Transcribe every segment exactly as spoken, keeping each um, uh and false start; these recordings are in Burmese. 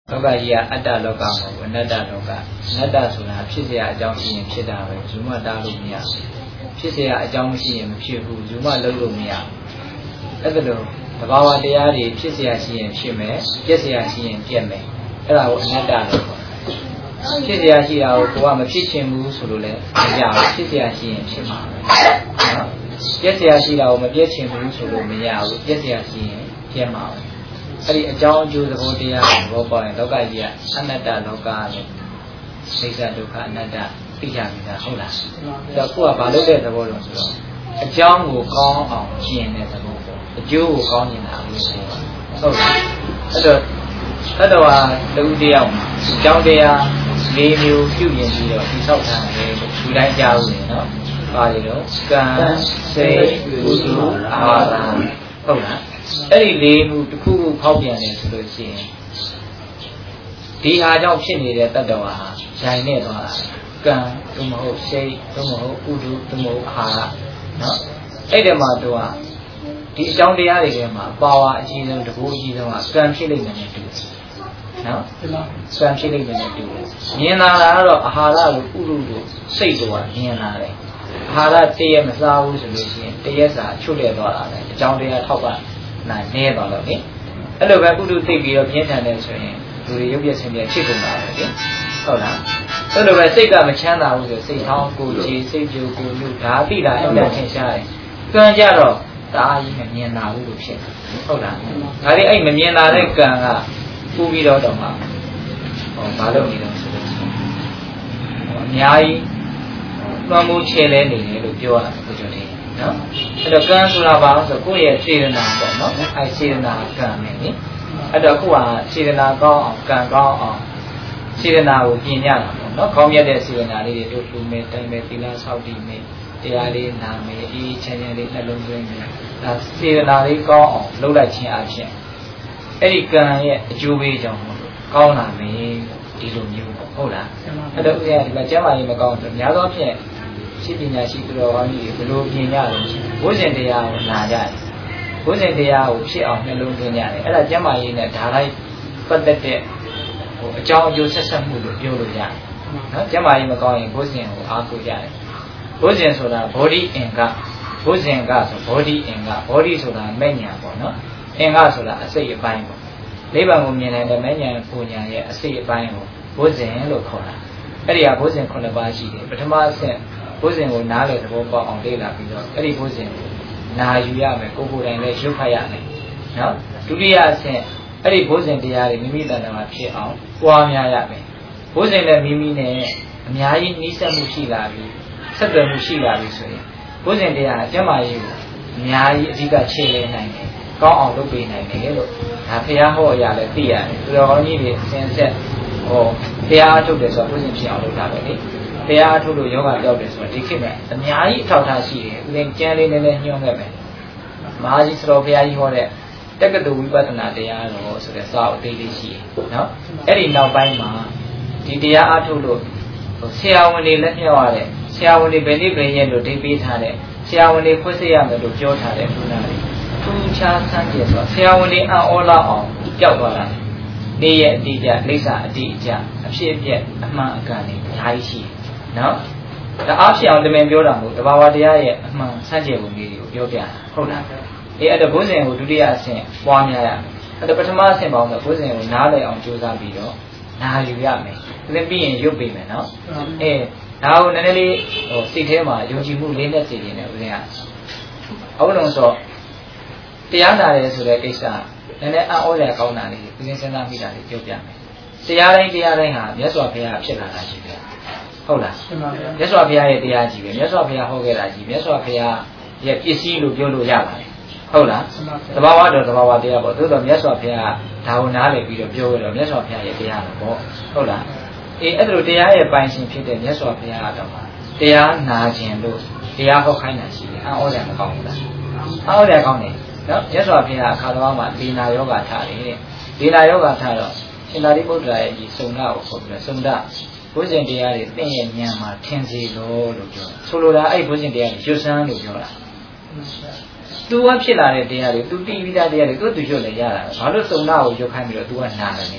လောကကြီးကအတ္တလောကမဟုတ်ဘူးအနတ္တလောကအနတ္တဆိုတာဖြစ်เสียအကြောင်းရှိရင်ဖြစ်တာပဲဇူမတားလို့မရဘူးဖြစ်เสียအကြောင်းမရှိရင်မဖြစ်ဘူးဇူမလုံးလို့မရဘူးအဲ့ဒါလို့တဘာဝတရားတွေဖြစ်เสียရှိရင်ဖြစ်မယ်ပြည့်เสียရှိရင်ပြည့်မယ်အဲ့ဒါကိုအနတ္တလို့ခေါ်တယ်ဖြစ်เสียရှိတာကိုကိုကမဖြစ်ချင်ဘူးဆိုလို့လည်းမရဘူးဖြစ်เสียရှိရင်ဖြစ်မှာပဲနော်ပြည့်เสียရှိတာကိုမပြည့်ချင်ဘူးဆိုလို့မရဘူးပြည့်เสียရှိရင်ပြည့်မှာပဲအဲ့ဒီအကြောင်းအကျိုးသဘောတရားကိုသဘောပေါက်ရင်လောကကြီးကအနတ္တလောကလို့သိစ္စာဒုက္ခအနတ္တသိကြပြီလားဟုတ်လားဒါကိုကဘာလို့တဲ့သဘောလို့ဆိုတော့အကြောင်းကိုကောင်းအောင်ကျင့်တဲ့သဘောပေါ့အကျိုးကိုကောင်းကျင်တာလို့ဆိုတော့ဟုတ်လားအဲ့တော့အဲ့တော့ဟာတူတရားမှာအကြောင်းတရား၄မျိုးပြုရင်ပြီးတော့ဒီဆောက်ထားတယ်လူတိုင်းကြားဦးနေနော်ပါတယ်တော့ကံစိတ်ကုသိုလ်အာရမဟုတ်လားအဲ့ဒီလေးခုတစ်ခုခုဖောက်ပြန်တယ်ဆိုလို့ရှိရင်ဒီဟာကြောင့်ဖြစ်နေတဲ့တတ္တဝါဟာဇိုင်နဲ့သွားတာကံသို့မဟုတ်စိတ်သို့မဟုတ်ကုသိုလ်သို့မဟုတ်အာဟာရနော်အဲ့ဒီမှာသူကဒီအကြောင်းတရားတွေထဲမှာပါဝါအကြီးဆုံးတကူအကြီးဆုံးကကံဖြစ်လိမ့်မယ်နဲ့တူတယ်နော်ကံဖြစ်လိမ့်မယ်နဲ့တူတယ်မြင်လာတာကတော့အာဟာရကိုကုသိုလ်ကိုစိတ်တော့မြင်လာတယ်အာဟာရတည့်ရမစားဘူးဆိုလို့ရှိရင်တည့်ရစာချွတ်လဲသွားတာလေအကြောင်းတရားထောက်ကနိုင်နေပါတော့လေအဲ့လိုပဲကုသိုလ်သိပြီးတော့ပြင်းထန်တယ်ဆိုရင်လူတွေရုပ်ပြဆင်းပြဖြစ်ကုန်တာပဲလေဟုတ်လားအဲ့လိုပဲစိတ်ကမချမ်းသာဘူးဆိုစိတ်ဟောင်းကိုကြည်စိတ်ကြိုကိုလူဓာတိတာအဲ့ဒါထင်ရှားတယ်ကံကြတော့ဒါအကြီးမမြင်လာဘူးလို့ဖြစ်တယ်ဟုတ်လားဒါလေးအဲ့မမြင်လာတဲ့ကံကပူပြီးတော့တော့မှဟောဘာလို့နေလဲဆိုတော့အများကြီးလွှမ်းမိုးချဲလဲနေတယ်လို့ပြောရတာကိုကြောင့်တယ်နော်အဲ့တော့ကံဆိုတာဘာလို့ဆိုကိုယ့်ရဲ့စေတနာပေါ့နော်အဲ့စေတနာကံနဲ့နိအဲ့တော့အခုကစေတနာကောင်းအောင်ကံကောင်းအောင်စေတနာကိုပြင်ရတာပေါ့နော်ကောင်းမြတ်တဲ့စေတနာလေးတွေတို့လူမဲ့တိုင်မဲ့သီလဆောက်တည်မဲ့တရားလေးနာမယ်အေးချမ်းချမ်းလေးနှလုံးသွင်းမယ်ဒါစေတနာလေးကောင်းအောင်လုပ်လိုက်ခြင်းအပြင်အဲ့ဒီကံရဲ့အကျိုးပေးကြောင့်မို့လို့ကောင်းလာမယ်ဒီလိုမျိုးပေါ့ဟုတ်လားအဲ့တော့ဥစ္စာဒီမှာကျမ်းမာရေးမကောင်းဆိုများသောဖြင့်ရှိပညာရှိသူတော်ကောင်းကြီးတွေဘယ်လိုပြင်ကြလဲဘုဇင်တရားကိုနာကြတယ်ဘုဇင်တရားကိုဖြစ်အောင်နှလုံးသွင်းကြတယ်အဲ့ဒါကျမ်းမာရေးနဲ့ဓာလိုက်ပတ်သက်တဲ့ဟိုအကြောင်းအကျိုးဆက်ဆက်မှုလို့ပြောလို့ရတယ်နော်ကျမ်းမာရေးမကောင်းရင်ဘုဇင်ကိုအားကိုးကြတယ်ဘုဇင်ဆိုတာ body အင်္ဂဘုဇင်ကဆို body အင်္ဂ body ဆိုတာမဲ့ညာပေါ့နော်အင်္ဂဆိုတာအစိတ်အပိုင်းပေါ့နိဗ္ဗာန်ကိုမြင်နိုင်တဲ့မဲ့ညာပူညာရဲ့အစိတ်အပိုင်းကိုဘုဇင်လို့ခေါ်တာအဲ့ဒီကဘုဇင်ခုနှစ်ပါးရှိတယ်ပထမအဆင့်ဘုဇင်ကိုနားလေသဘောပေါက်အောင်လေ့လာပြီးတော့အဲ့ဒီဘုဇင်ကိုနာယူရမယ်ကိုယ်ကိုယ်တိုင်လည်းရုပ်ဖတ်ရမယ်နော်ဒုတိယအဆင့်အဲ့ဒီဘုဇင်တရားတွေမိမိတဏ္ဍာမှာဖြစ်အောင်ပွားများရမယ်ဘုဇင်လည်းမိမိနဲ့အများကြီးနှိစက်မှုရှိလာပြီးဆက်သွယ်မှုရှိလာပြီးဆိုရင်ဘုဇင်တရားအကျမ်းမာရေးကိုအများကြီးအဓိကခြေလဲနိုင်တယ်ကောင်းအောင်လုပ်ပေးနိုင်တယ်လို့ဒါဖះဟောအရာလည်းသိရတယ်သူတော်ကောင်းကြီးတွေအစဉ်ဆက်ဟောတရားထုတ်တယ်ဆိုတော့ဘုဇင်ဖြစ်အောင်လုပ်တာပဲလေတရားထုတ်လို့ယောဂကြောက်တယ်ဆိုတော့ဒီခေတ်မှာအများကြီးအထောက်အထားရှိတယ်ဦးဇင်းကျမ်းလေးနည်းနည်းညွှန်းခဲ့မယ်မဟာကြီးစတော်ဘုရားကြီးဟောတဲ့တက္ကသိုလ်ဝိပဿနာတရားတော်ဆိုတဲ့စာအုပ်သေးလေးရှိတယ်နော်အဲ့ဒီနောက်ပိုင်းမှာဒီတရားအထုတ်လို့ဆရာဝန်တွေလက်မြောက်ရတဲ့ဆရာဝန်တွေဘယ်နည်းဘယ်ရက်လို့ဒိတ်ပေးထားတဲ့ဆရာဝန်တွေဖွင့်စေရမယ်လို့ပြောထားတဲ့ခုနကထူးခြားဆန်းကျင်ဆိုဆရာဝန်တွေအံ့ဩလောက်အောင်ကြောက်သွားတာနေရဲ့အတိအကျလိစ္ဆာအတိအကျအဖြစ်အပျက်အမှန်အကန်တွေအများကြီးရှိတယ်နော်ဒါအားဖြစ်အောင်တမင်ပြောတာမဟုတ်တဘာဝတရားရဲ့အမှန်ဆန့်ကျင်ပုံလေးတွေကိုပြောပြတာဟုတ်လားအေးအဲ့ဒါဘုဇင်ကိုဒုတိယအဆင့်ပွားများရမယ်အဲ့ဒါပထမအဆင့်ပေါင်းဆိုဘုဇင်ကိုနားလည်အောင်ကြိုးစားပြီးတော့နာယူရမယ်ဒါပြီးရင်ရုပ်ပေးမယ်နော်အေးဒါကိုနည်းနည်းလေးဟိုစိတ်ထဲမှာယုံကြည်မှုလေးနဲ့စိတ်ရင်းနဲ့ဦးဇင်ကအခုလုံးဆိုတရားနာတယ်ဆိုတဲ့ကိစ္စနည်းနည်းအံ့ဩရကောင်းတာလေးဦးဇင်စဉ်းစားမိတာလေးပြောပြမယ်တရားတိုင်းတရားတိုင်းဟာမြတ်စွာဘုရားဖြစ်လာတာရှိတယ်ဟုတ်လားမြတ်စွာဘုရားရဲ့တရားကြီးပဲမြတ်စွာဘုရားဟောခဲ့တာကြီးမြတ်စွာဘုရားရဲ့ပစ္စည်းလို့ပြောလို့ရပါတယ်ဟုတ်လားသဘာဝတော်သဘာဝတရားပေါ့သို့တော်မြတ်စွာဘုရားဒါကိုနားလည်ပြီးတော့ပြောရတော့မြတ်စွာဘုရားရဲ့တရားတော့ပေါ့ဟုတ်လားအေးအဲ့ဒါလိုတရားရဲ့ပိုင်ရှင်ဖြစ်တဲ့မြတ်စွာဘုရားတော်မှာတရားနာခြင်းလို့တရားဟောခိုင်းတာရှိတယ်အံ့ဩတယ်မကောင်းဘူးလားအံ့ဩတယ်ကောင်းတယ်နော်မြတ်စွာဘုရားအခါတော်မှာဒေနာယောဂထားတယ်ဒေနာယောဂထားတော့ရှင်သာရိပုတ္တရာရဲ့ဒီစုံနာကိုခေါ်ပြီးတော့စုံနာဘုဇင်တရားတွေသင်ရဲ့ဉာဏ်မှာထင်စေလို့လို့ပြောဆိုလိုတာအဲ့ဘုဇင်တရားတွေရွတ်ဆန်းလို့ပြောတာသူကဖြစ်လာတဲ့တရားတွေသူတိပြီးသားတရားတွေသူ့သူရွတ်လည်းရတာဘာလို့စုံနာကိုရွတ်ခိုင်းပြီးတော့သူကနာတယ်လဲ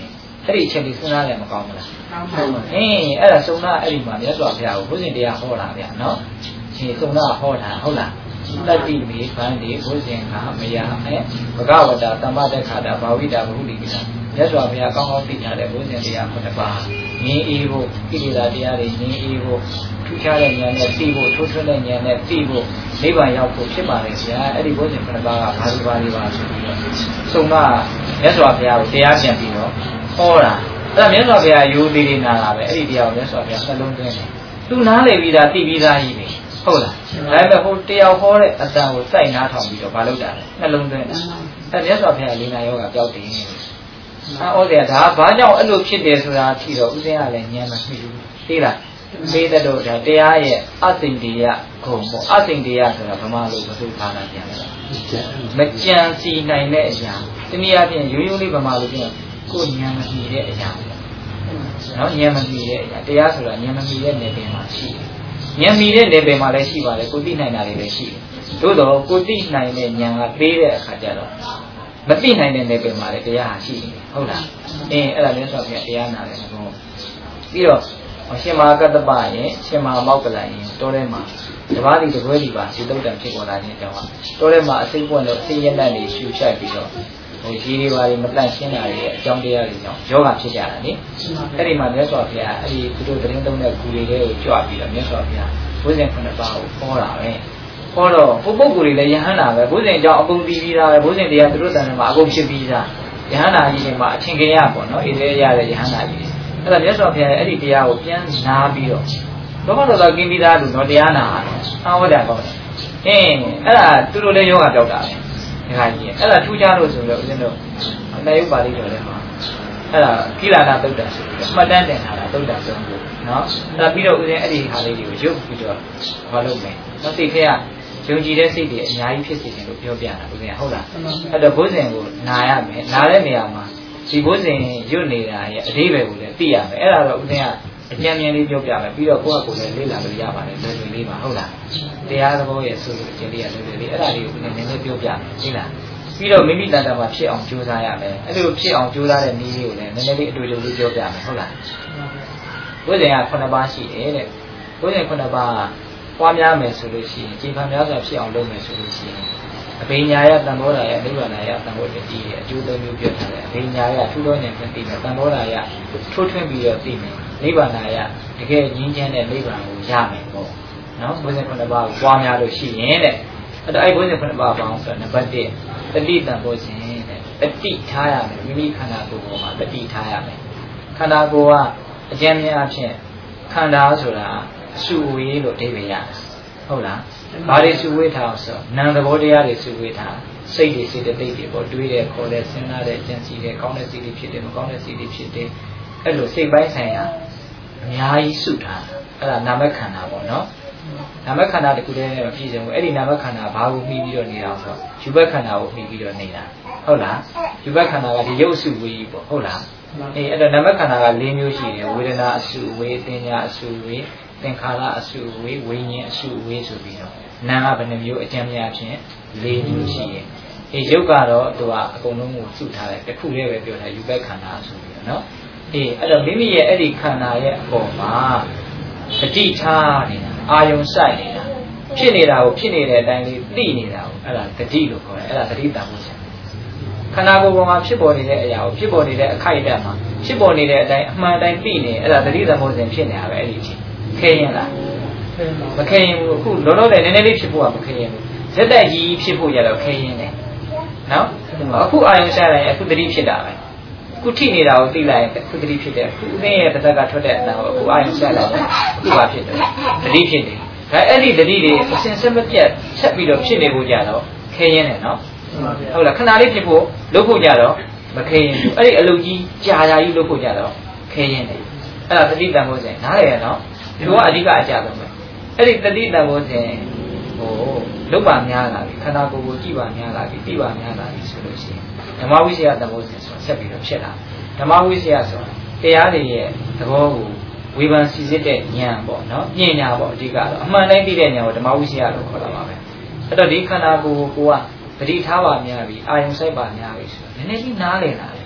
အဲ့ဒီအချက်လေးစဉ်းစားလည်းမကောင်းဘူးလားဟုတ်ပါဘူးအင်းအဲ့ဒါစုံနာအဲ့ဒီမှာမြတ်စွာဘုရားကိုဘုဇင်တရားဟောတာဗျာနော်ဒီစုံနာဟောတာဟုတ်လားတတိမေဗန္ဒီဘုဇင်ကမယအဲဘဂဝတာသမ္မတခါတာဘာဝိတာဘုလိကိတာမြတ်စွာဘုရားကောင်းကောင်းသိထားတဲ့ဘုဇင်တရားခုနှစ်ပါးငြင်းအေးဖို့ကိလေသာတရားတွေငြင်းအေးဖို့ထူးခြားတဲ့ဉာဏ်နဲ့သိဖို့ထိုးထွင်းတဲ့ဉာဏ်နဲ့သိဖို့နိဗ္ဗာန်ရောက်ဖို့ဖြစ်ပါလေဗျာအဲ့ဒီဘုဇင်ခုနှစ်ပါးကဘာလို့ပါလဲပါဆိုပြီးတော့စုံနာမြတ်စွာဘုရားကိုတရားပြန်ပြီးတော့ဟောတာအဲ့ဒါမြတ်စွာဘုရားယူသေးသေးနာတာပဲအဲ့ဒီတရားကိုမြတ်စွာဘုရားနှလုံးသွင်းတယ်သူနားလေပြီးသားသိပြီးသားကြီးပဲဟုတ်လားဒါပေမဲ့ဟိုတရားဟောတဲ့အတန်ကိုစိုက်နားထောင်ပြီးတော့မလုပ်တာလေနှလုံးသွင်းတာအဲ့မြတ်စွာဘုရားလေးနာယောဂပျောက်တယ်အော်ဩတယ်ဒါဘာကြောင့်အဲ့လိုဖြစ်တယ်ဆိုတာအထိတော့ဥစဉ်ကလည်းဉာဏ်မသိဘူးသိလားသိတဲ့တော့ဒါတရားရဲ့အစိမ့်တရားဂုံပေါ့အစိမ့်တရားဆိုတာဗမာလိုမဆိုပါတာပြန်လဲမကြံစီနိုင်တဲ့အရာတနည်းအားဖြင့်ရိုးရိုးလေးဗမာလိုပြန်ကိုဉာဏ်မမီတဲ့အရာနော်ဉာဏ်မမီတဲ့အရာတရားဆိုတာဉာဏ်မမီတဲ့နယ်ပယ်မှာရှိတယ်ဉာဏ်မီတဲ့နယ်ပယ်မှာလည်းရှိပါတယ်ကိုသိနိုင်တာတွေလည်းရှိတယ်သို့တော့ကိုသိနိုင်တဲ့ဉာဏ်ကပေးတဲ့အခါကျတော့မသိနိုင်တဲ့နယ်ပယ်မှာလည်းတရားဟာရှိတယ်ဟုတ်လားအင်းအဲ့ဒါလည်းဆိုပြန်တရားနာတယ်ဘောပြီးတော့ရှင်မဟာကတ္တပရဲ့ရှင်မဟာမောက္ကလရဲ့တောထဲမှာတပါးဒီတပွဲဒီပါဒီတုတ်တံဖြစ်ပေါ်လာခြင်းကြောင့်တောထဲမှာအစိမ့်ပွင့်လို့အစိမ့်ရတဲ့နေရှူရှိုက်ပြီးတော့ဟိုကြီးတွေပါတွေမတန့်ရှင်းတာတွေရဲ့အကြောင်းတရားတွေကြောင့်ယောဂဖြစ်ကြတာလေအဲ့ဒီမှာမြတ်စွာဘုရားအဲ့ဒီသူတို့သတင်းသုံးတဲ့ကူတွေကိုကြွပြီးတော့မြတ်စွာဘုရားဘုဇင်ခုနှစ်ပါးကိုဟောတာပဲဟောတော့ဟိုပုဂ္ဂိုလ်တွေလည်းယဟန္တာပဲဘုဇင်အကြောင်းအကုန်ပြီးပြီးသားပဲဘုဇင်တရားသူတို့တန်တယ်မှာအကုန်ဖြစ်ပြီးသားယဟန္တာကြီးတွေမှာအထင်ကြီးရပေါ့နော်ဣသေရတဲ့ယဟန္တာကြီးအဲ့ဒါမြတ်စွာဘုရားရဲ့အဲ့ဒီတရားကိုပြန်နာပြီးတော့ဘုမတော်တော်ကင်းပြီးသားလူတော့တရားနာအာဟောတာပေါ့အင်းအဲ့ဒါသူတို့လည်းယောဂပြောက်တာပဲဒီခါကြီးအဲ့ဒါထူးခြားလို့ဆိုတော့ဦးဇင်းတို့အနယုပါဠိတော်ထဲမှာအဲ့ဒါကိလာနာသုတ်တံဆိုပြီးတော့မှတ်တမ်းတင်ထားတာသုတ်တံဆုံးလို့နော်အဲ့ဒါပြီးတော့ဦးဇင်းအဲ့ဒီခါလေးတွေကိုရုပ်ပြီးတော့ဘာလုပ်လဲတော့စိတ်ထဲကယုံကြည်တဲ့စိတ်တွေအများကြီးဖြစ်စေတယ်လို့ပြောပြတာဦးဇင်းဟုတ်လားအဲ့တော့ဘုဇင်ကိုနာရမယ်နာတဲ့နေရာမှာဒီဘုဇင်ရွတ်နေတာရဲ့အဓိပ္ပာယ်ကိုလည်းသိရမယ်အဲ့ဒါတော့ဦးဇင်းကအကျဉ်းမြင်လေးပြောပြမယ်ပြီးတော့ကိုယ့်အကိုလည်းလေ့လာလို့ရပါတယ်လွယ်လွယ်လေးပါဟုတ်လားတရားသဘောရဲ့ဆိုလို့အကျဉ်းလေးရလွယ်လွယ်လေးအဲ့ဒါလေးကိုနည်းနည်းလေးပြောပြမယ်သိလားပြီးတော့မိမိတန်တမှာဖြစ်အောင်ကြိုးစားရမယ်အဲ့လိုဖြစ်အောင်ကြိုးစားတဲ့နည်းလေးကိုလည်းနည်းနည်းလေးအတွေ့အကြုံလေးပြောပြမယ်ဟုတ်လားဘုဇင်ကခုနှစ်ပါးရှိတယ်တဲ့ဘုဇင်ခုနှစ်ပါးပွားများမယ်ဆိုလို့ရှိရင်ချိန်ခံများစွာဖြစ်အောင်လုပ်မယ်ဆိုလို့ရှိရင်အဘိညာယတံဘောဓာယနိဗ္ဗာန်ယတံဘောဓတိရဲ့အကျိုးသုံးမျိုးပြောထားတယ်အဘိညာယထူးသောဉာဏ်ဖြင့်သိမယ်တံဘောဓာယထိုးထွင်းပြီးတော့သိမယ်နိဗ္ဗာန်ယတကယ်ငြင်းချမ်းတဲ့နိဗ္ဗာန်ကိုရမယ်ပေါ့နော်ဘုဇင်ခုနှစ်ပါးကိုပွားများလို့ရှိရင်တဲ့အဲ့တော့အဲ့ဘုဇင်ခုနှစ်ပါးပေါင်းဆိုတော့နံပါတ်တစ်တတိတံဘောဇင်တဲ့တတိထားရမယ်မိမိခန္ဓာကိုယ်ပေါ်မှာတတိထားရမယ်ခန္ဓာကိုယ်ကအကျဉ်းများအဖြစ်ခန္ဓာဆိုတာအစုအဝေးလို့အဓိပ္ပာယ်ရဟုတ်လားဘာတွေစုဝေးထားအောင်ဆိုနာမ်သဘောတရားတွေစုဝေးထားစိတ်တွေစိတ်တသိက်တွေပေါ့တွေးတယ်ခေါ်တယ်စဉ်းစားတယ်ကြံစည်တယ်ကောင်းတဲ့စိတ်တွေဖြစ်တယ်မကောင်းတဲ့စိတ်တွေဖြစ်တယ်အဲ့လိုစိတ်ပိုင်းဆိုင်ရာအများကြီးစုထားအဲ့ဒါနာမခန္ဓာပေါ့နော်နာမခန္ဓာတခုတည်းနဲ့မပြည့်စုံဘူးအဲ့ဒီနာမခန္ဓာဘာကိုမှီပြီးတော့နေတာဆိုယူဘက်ခန္ဓာကိုမှီပြီးတော့နေတာဟုတ်လားယူဘက်ခန္ဓာကဒီရုပ်စုဝေးပေါ့ဟုတ်လားအေးအဲ့တော့နာမခန္ဓာက၄မျိုးရှိတယ်ဝေဒနာအစုဝေးတင်ညာအစုဝေးသင်္ခါရအစုဝေးဝိညာဉ်အစုဝေးဆိုပြီးတော့နာမ်ကဘယ်နှမျိုးအကျဉ်းများဖြင့်၄မျိုးရှိတယ်။အေးရုပ်ကတော့သူကအကုန်လုံးကိုစုထားတယ်တစ်ခုလေးပဲပြောတာယူဘက်ခန္ဓာဆိုပြီးတော့နော်။အေးအဲ့တော့မိမိရဲ့အဲ့ဒီခန္ဓာရဲ့အပေါ်မှာတတိထားနေတာအာယုံစိုက်နေတာဖြစ်နေတာကိုဖြစ်နေတဲ့အတိုင်းလေးသိနေတာကိုအဲ့ဒါတတိလို့ခေါ်တယ်အဲ့ဒါတတိတံဖို့ရှင်ခန္ဓာကိုယ်ပေါ်မှာဖြစ်ပေါ်နေတဲ့အရာကိုဖြစ်ပေါ်နေတဲ့အခိုက်အတန့်မှာဖြစ်ပေါ်နေတဲ့အတိုင်းအမှန်တိုင်းသိနေအဲ့ဒါတတိတံဖို့ရှင်ဖြစ်နေတာပဲအဲ့ဒီအချိန်ခဲရင်လားမခဲရင်ဘူးအခုလောလောဆယ်နည်းနည်းလေးဖြစ်ဖို့ကမခဲရင်ဘူးဇက်တက်ကြီးဖြစ်ဖို့ရတော့ခဲရင်တယ်နော်အခုအာယုံရှားလိုက်အခုတတိဖြစ်တာပဲအခုထိနေတာကိုသိလိုက်အခုတတိဖြစ်တယ်အခုအင်းရဲ့တစ်သက်ကထွက်တဲ့အတန်ကိုအခုအာယုံရှားလိုက်အခုပါဖြစ်တယ်တတိဖြစ်တယ်ဒါအဲ့ဒီတတိတွေအစဉ်ဆက်မပြတ်ဆက်ပြီးတော့ဖြစ်နေဖို့ကြတော့ခဲရင်တယ်နော်ဟုတ်လားခဏလေးဖြစ်ဖို့လုပ်ဖို့ကြတော့မခဲရင်ဘူးအဲ့ဒီအလုပ်ကြီးကြာကြာကြီးလုပ်ဖို့ကြတော့ခဲရင်တယ်အဲ့ဒါတတိတန်ဖို့စဉ်နားလေရနော်ဒီကအဓိကအကြဆုံးပဲအဲ့ဒီတတိတံဘောစဉ်ဟိုလုတ်ပါများလာပြီခန္ဓာကိုယ်ကိုကြည့်ပါများလာပြီသိပါများလာပြီဆိုလို့ရှိရင်ဓမ္မဝိဇ္ဇာတံဘောစဉ်ဆိုဆက်ပြီးတော့ဖြစ်လာဓမ္မဝိဇ္ဇာဆိုတရားတွေရဲ့သဘောကိုဝေဖန်စီစစ်တဲ့ဉာဏ်ပေါ့နော်ပညာပေါ့အဓိကတော့အမှန်တိုင်းသိတဲ့ဉာဏ်ကိုဓမ္မဝိဇ္ဇာလို့ခေါ်တာပါပဲအဲ့တော့ဒီခန္ဓာကိုယ်ကိုကပဋိထားပါများပြီအာယုံစိုက်ပါများပြီဆိုတော့နည်းနည်းလေးနားလည်လာတယ်ဟ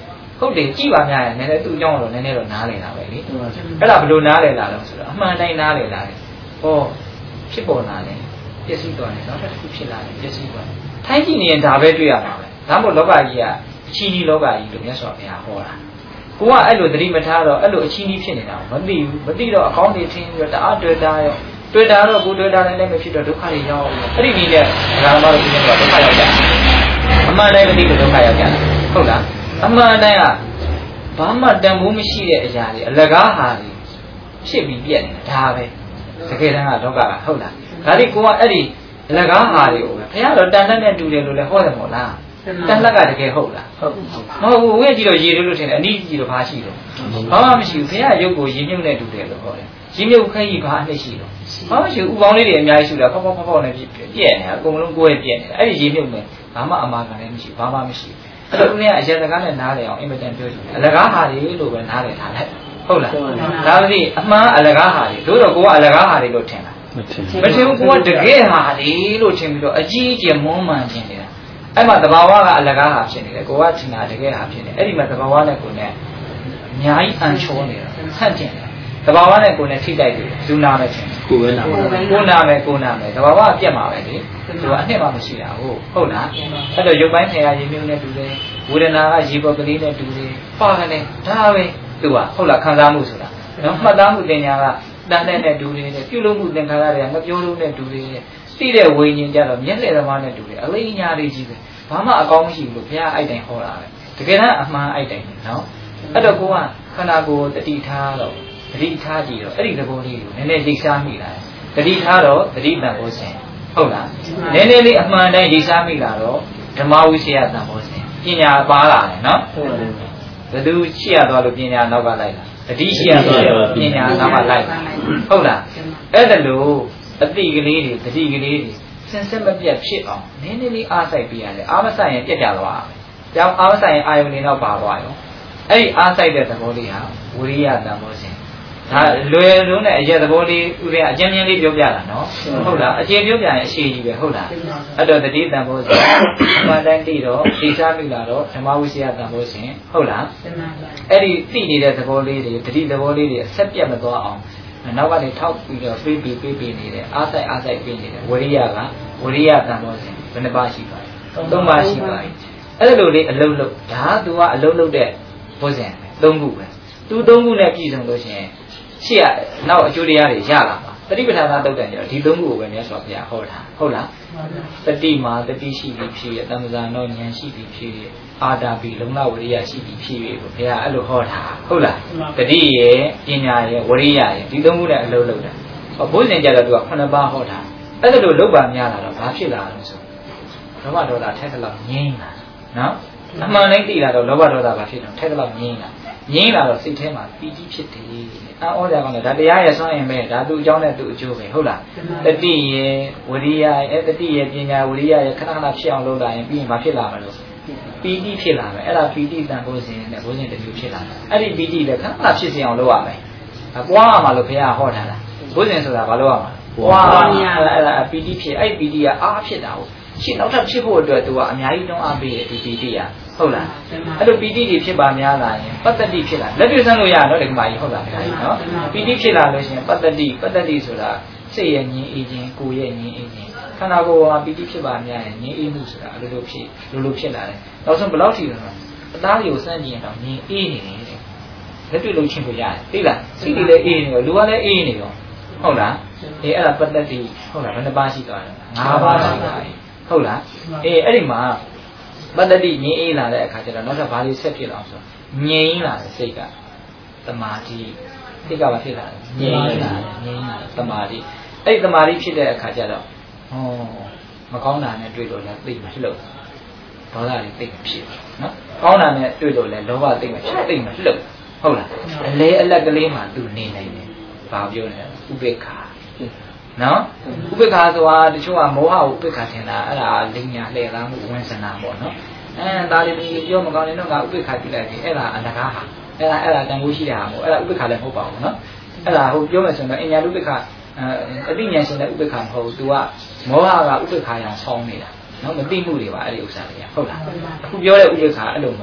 ဟုတ်တယ်ကြည့်ပါများရင်နည်းနည်းသူ့အကြောင်းတော့နည်းနည်းတော့နားလည်တာပဲလေအဲ့ဒါဘယ်လိုနားလည်လာလဲဆိုတော့အမှန်တိုင်းနားလည်လာတယ်ဟောဖြစ်ပေါ်လာတယ်ပျက်စီးသွားတယ်နောက်တစ်ခုဖြစ်လာတယ်ပျက်စီးသွားတယ်ထိုင်းကြည့်နေရင်ဒါပဲတွေ့ရမှာပဲဒါမှမဟုတ်လောကကြီးကအချီးကြီးလောကကြီးလို့မြတ်စွာဘုရားဟောတာကိုကအဲ့လိုသတိမထားတော့အဲ့လိုအချီးကြီးဖြစ်နေတာမသိဘူးမသိတော့အကောင်းတွေထင်းပြီးတော့တအားတွေ့တာရောတွေ့တာတော့ကိုတွေ့တာလည်းလည်းမဖြစ်တော့ဒုက္ခတွေရောက်အဲ့ဒီနည်းနဲ့ဓမ္မတော်ပြင်းတော့ဒုက္ခရောက်ကြအမှန်တိုင်းမသိလို့ဒုက္ခရောက်ကြဟုတ်လားအမှန်တိုင်းကဘာမှတန်ဖိုးမရှိတဲ့အရာတွေအလကားဟာတွေဖြစ်ပြီးပြက်နေတာဒါပဲတကယ်တမ်းကဒုက္ခကဟုတ်လားဒါလေးကိုကအဲ့ဒီအလကားဟာတွေကိုပဲဘုရားတော့တန်တတ်နဲ့တူတယ်လို့လည်းဟောတယ်မို့လားတန်လက်ကတကယ်ဟုတ်လားဟုတ်မဟုတ်ဘူးဝိကြည့်တော့ရေလို့လို့ထင်တယ်အနည်းကြည့်တော့ဘာရှိတော့ဘာမှမရှိဘူးဘုရားရုပ်ကိုရေမြုပ်နဲ့တူတယ်လို့ဟောတယ်ရေမြုပ်ခဲကြီးဘာအနှစ်ရှိတော့ဘာမှမရှိဘူးဥပေါင်းလေးတွေအများကြီးရှိတာဖောက်ဖောက်ဖောက်ဖောက်နဲ့ပြည့်ပြည့်နေတာအကုန်လုံးကိုယ်ပြည့်နေတာအဲ့ဒီရေမြုပ်နဲ့ဘာမှအမှားခံလည်းမရှိဘာမှမရှိအဲ့တော့ဦးလေးကအရက်စကားနဲ့နားလေအောင်အင်မတန်ပြောချင်တယ်အလကားဟာတွေလို့ပဲနားလေထားလိုက်ဟုတ်လားဒါပေမဲ့အမှန်အလကားဟာတွေတို့တော့ကိုကအလကားဟာတွေလို့ထင်တာမထင်ဘူးကိုကတကယ်ဟာတွေလို့ထင်ပြီးတော့အကြီးအကျယ်မွမ်းမံခြင်းနေတာအဲ့မှာသဘာဝကအလကားဟာဖြစ်နေတယ်ကိုကထင်တာတကယ်ဟာဖြစ်နေအဲ့ဒီမှာသဘာဝနဲ့ကိုယ်နဲ့အများကြီးအန်ချောနေတာဆန့်ကျင်တယ်သဘာဝနဲ့ကိုယ်နဲ့ထိတိုက်တယ်ဇူနာပဲထင်တယ်ကိုယ်ပဲနာကိုယ်နာမယ်ကိုယ်နာမယ်သဘာဝကပြတ်မှာပဲလေသူကအနှစ်မှမရှိတာဟုတ်ဟုတ်လားအဲ့တော့ရုပ်ပိုင်းဆရာရေမျိုးနဲ့တူတယ်ဝေဒနာကရေပေါ်ကလေးနဲ့တူတယ်ပါတယ်ဒါပဲသူကဟုတ်လားခံစားမှုဆိုတာနော်မှတ်သားမှုတင်ညာကတန်တဲ့နဲ့တူတယ်ပြုလုပ်မှုသင်္ခါရတွေကငပြောလို့နဲ့တူတယ်သိတဲ့ဝိညာဉ်ကြတော့မျက်လှည့်သမားနဲ့တူတယ်အလေးညာလေးကြီးပဲဘာမှအကောင်းမရှိဘူးလို့ဘုရားအဲ့တိုင်ဟောတာပဲတကယ်တမ်းအမှန်အဲ့တိုင်နော်အဲ့တော့ကိုကခန္ဓာကိုယ်တတိထားတော့တတိထားကြည့်တော့အဲ့ဒီသဘောလေးကိုနည်းနည်းရိပ်ရှားမိလာတယ်တတိထားတော့တတိတန်ဖို့စဉ်ဟုတ်လားနည်းနည်းလေးအမှန်တိုင်းရိပ်ရှားမိလာတော့ဓမ္မဝိသယတန်ဖို့စဉ်ပညာပါလာတယ်နော်ဘယ်သူရှိရသွားလို့ပညာနောက်ကလိုက်လာတတိရှိရသွားတော့ပညာနောက်ကလိုက်လာဟုတ်လားအဲ့ဒါလို့အတိကလေးတွေတတိကလေးတွေစင်စစ်မပြတ်ဖြစ်အောင်နည်းနည်းလေးအားစိုက်ပြရတယ်အားမစိုက်ရင်ပြတ်ကြသွားကြောင်းအားမစိုက်ရင်အာယုန်နေတော့ပါသွားရောအဲ့ဒီအားစိုက်တဲ့သဘောလေးဟာဝိရိယတန်ဖို့စဉ်ဒါလွယ်လုံးနဲ့အရက်သဘောလေးဥပမာအကျဉ်းချင်းလေးပြောပြတာနော်ဟုတ်လားအကျဉ်းပြောပြရင်အရှိကြီးပဲဟုတ်လားအဲ့တော့တတိတန်ဖို့စဉ်အမှန်တိုင်းသိတော့သိစားမိလာတော့ဓမ္မဝိသယတန်ဖို့စဉ်ဟုတ်လားအဲ့ဒီသိနေတဲ့သဘောလေးတွေတတိသဘောလေးတွေအဆက်ပြတ်မသွားအောင်နောက်ကနေထောက်ပြီးတော့ပြေးပြီးပြေးပြီးနေတယ်အားဆိုင်အားဆိုင်ပြေးနေတယ်ဝိရိယကဝိရိယတန်ဖို့စဉ်ဘယ်နှပါရှိပါလဲသုံးပါရှိပါပြီအဲ့လိုလေးအလုံးလုံးဒါက तू ကအလုံးလုံးတဲ့ဘုဇင်သုံးခုပဲသူသုံးခုနဲ့ပြည်စုံလို့ရှိရင်ရှိရနောက်အကျိုးတရားတွေရလာမှာတတိပဋ္ဌာန်သုတ်တန်ကျတော့ဒီသုံးခုကိုပဲမြတ်စွာဘုရားဟောတာဟုတ်လားတတိမှာတတိရှိပြီးဖြစ်ရတမ္ပဇာနောဉာဏ်ရှိပြီးဖြစ်ရအာတာပိလုံလဝိရိယရှိပြီးဖြစ်ရကိုဘုရားအဲ့လိုဟောတာဟုတ်လားတတိရဲ့ပညာရဲ့ဝိရိယရဲ့ဒီသုံးခုနဲ့အလုံးလုံးတာဟောဘုဇင်ကျတော့ तू ကခုနှစ်ပါးဟောတာအဲ့ဒါလိုလောက်ပါများလာတော့ဘာဖြစ်လာလဲဆိုလောဘဒေါသထက်တလောက်ငြိမ်းလာနော်အမှန်တိုင်းသိလာတော့လောဘဒေါသဘာဖြစ်တော့ထက်တလောက်ငြိမ်းလာငြိမ်းလာတော့စိတ်ထဲမှာပီတိဖြစ်တယ်အော်ကြကောင်လည်းဒါတရားရဲ့ဆွမ်းရင်ပဲဒါသူ့အကြောင်းနဲ့သူ့အကျိုးပဲဟုတ်လားတတိရဲ့ဝိရိယရဲ့တတိရဲ့ပညာဝိရိယရဲ့ခဏခဏဖြစ်အောင်လုပ်လာရင်ပြီးရင်ဘာဖြစ်လာမလို့ပီတိဖြစ်လာမယ်အဲ့ဒါပီတိတန်ဖိုးစဉ်နဲ့ဘိုးစဉ်တစ်မျိုးဖြစ်လာတယ်အဲ့ဒီပီတိလည်းခဏခဏဖြစ်စီအောင်လုပ်ရမယ်ပွားရမှာလို့ဘုရားဟောထားတာဘိုးစဉ်ဆိုတာဘာလုပ်ရမှာပွားအဲ့ဒါပီတိဖြစ်အဲ့ပီတိကအားဖြစ်တာဟုတ်ရှင်းနောက်ထပ်ဖြစ်ဖို့အတွက်သူကအများကြီးတွန်းအားပေးတယ်ဒီပီတိကဟုတ်လားအဲ့လိုပီတိတွေဖြစ်ပါများလာရင်ပတ္တတိဖြစ်လာလက်တွေ့ဆန်းလို့ရတော့ဒီကမာကြီးဟုတ်လားနော်ပီတိဖြစ်လာလို့ရှိရင်ပတ္တတိပတ္တတိဆိုတာစိတ်ရဲ့ငြင်းအေးခြင်းကိုယ်ရဲ့ငြင်းအေးခြင်းခန္ဓာကိုယ်ကပီတိဖြစ်ပါများရင်ငြင်းအေးမှုဆိုတာအလိုလိုဖြစ်လိုလိုဖြစ်လာတယ်နောက်ဆုံးဘယ်လောက်ထိလဲဆိုတော့အသားတွေကိုစမ်းကြည့်ရင်တော့ငြင်းအေးနေတယ်တဲ့လက်တွေ့လုံးချင်းကိုရတယ်သိလားစိတ်တွေလည်းအေးနေရောလူကလည်းအေးနေရောဟုတ်လားအေးအဲ့ဒါပတ္တတိဟုတ်လားဘယ်နှပါရှိသွားလဲငါးပါးရှိသွားပြီဟုတ်လားအေးအဲ့ဒီမှာပတ္တတိငြိမ်းအေးလာတဲ့အခါကျတော့နောက်ထပ်ဘာလို့ဆက်ဖြစ်လာအောင်ဆိုငြိမ်းလာတဲ့စိတ်ကသမာဓိစိတ်ကဘာဖြစ်လာလဲငြိမ်းလာငြိမ်းလာသမာဓိအဲ့ဒီသမာဓိဖြစ်တဲ့အခါကျတော့ဟောမကောင်းတာနဲ့တွေ့လို့လည်းသိမလှုပ်ဒေါသတွေသိမဖြစ်နော်ကောင်းတာနဲ့တွေ့လို့လည်းလောဘသိမဖြစ်သိမလှုပ်ဟုတ်လားအလဲအလက်ကလေးမှသူနေနိုင်တယ်ဘာပြောလဲဥပေက္ခာနော်ဥပေက္ခာဆိုတာတချို့ကမောဟကိုဥပေက္ခာထင်တာအဲ့ဒါလိညာလှည့်သားမှုဝင်စနာပေါ့နော်အဲဒါလေးပြီးပြောမကောင်းရင်တော့ငါဥပေက္ခာကြည့်လိုက်ပြီအဲ့ဒါအလကားဟာအဲ့ဒါအဲ့ဒါတန်ဖိုးရှိတာမဟုတ်အဲ့ဒါဥပေက္ခာလည်းမဟုတ်ပါဘူးနော်အဲ့ဒါဟိုပြောမယ်ဆိုတော့အညာဥပေက္ခာအတိညာရှင်တဲ့ဥပေက္ခာမဟုတ်ဘူး तू ကမောဟကဥပေက္ခာရောင်ဆောင်းနေတာနော်မသိမှုတွေပါအဲ့ဒီဥစ္စာတွေကဟုတ်လားအခုပြောတဲ့ဥပေက္ခာအဲ့လိုမဟုတ်ဘူး